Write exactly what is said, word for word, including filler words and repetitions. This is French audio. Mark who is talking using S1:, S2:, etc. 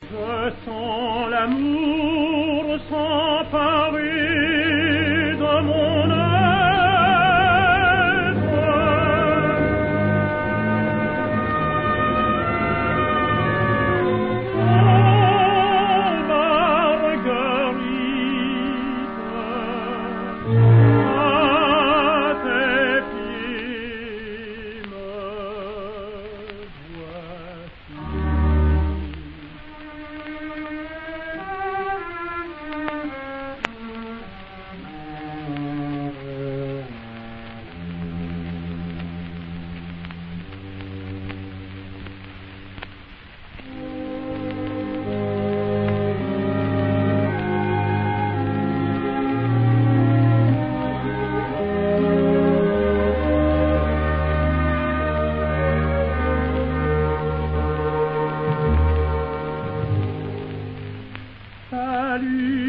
S1: Je sens l'amour s'emparer de mon être. Oh, Marguerite, à tes pieds me Salut.